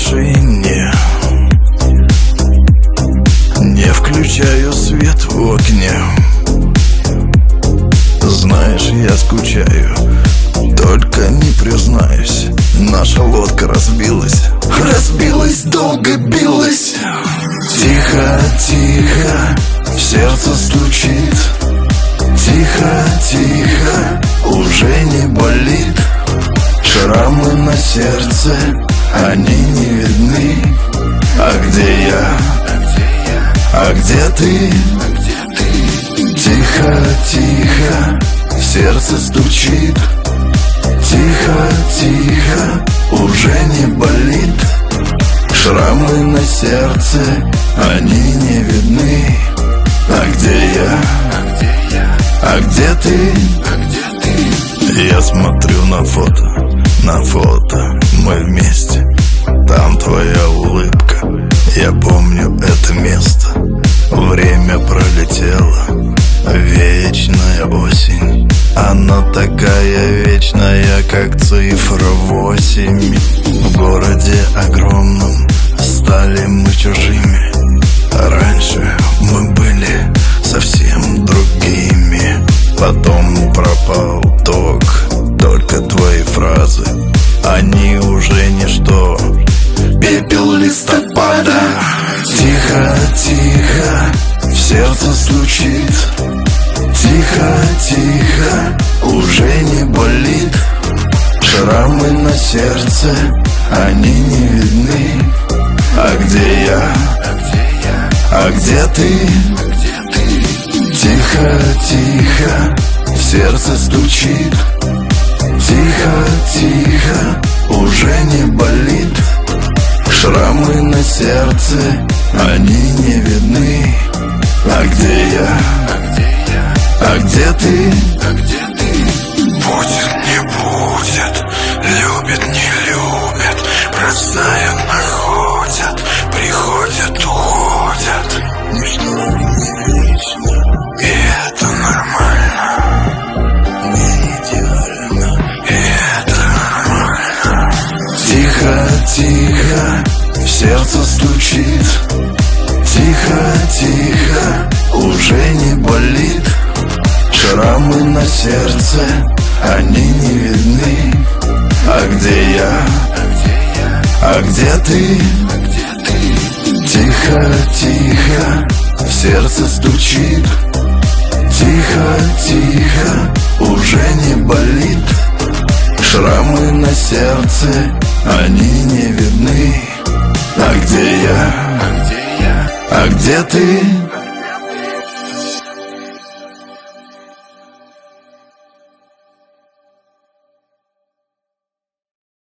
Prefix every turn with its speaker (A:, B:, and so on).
A: машине, не включаю свет в окне. Знаешь, я скучаю, только не признаюсь. Наша лодка разбилась, долго билась. Тихо, тихо, в сердце стучит. Тихо, тихо, уже не болит. Шрамы на сердце, они не видны. А где я? А где ты? Тихо, тихо, в сердце стучит. Тихо, тихо, уже не болит. Шрамы на сердце, они не видны. А где я? А где ты? Я смотрю на фото, мы вместе. Там твоя улыбка, я помню это место. Время пролетело, вечная осень. Она такая вечная, как цифра 8. В городе огромном стали мы чужими. Раньше мы были совсем другими. Потом пропал ток, только твои фразы, они уже ничто. Пепел листопада. Тихо, тихо, в сердце стучит. Тихо, тихо, уже не болит. Шрамы на сердце, они не видны. А где я? А где ты? Тихо, тихо, в сердце стучит. Тихо, тихо, уже не болит. Шрамы на сердце, они не видны. А где я? А где ты? Будет, не будет, любит, не любит, бросают, находят, приходят, уходят. Ничто не вечно, и это нормально. Не идеально, и это нормально. Тихо, тихо, в сердце стучит. Тихо, тихо, уже не болит. Шрамы на сердце, они не видны. А где я? А где ты? Тихо, тихо, в сердце стучит. Тихо, тихо, уже не болит. Шрамы на сердце, они не видны. А где я? А где ты?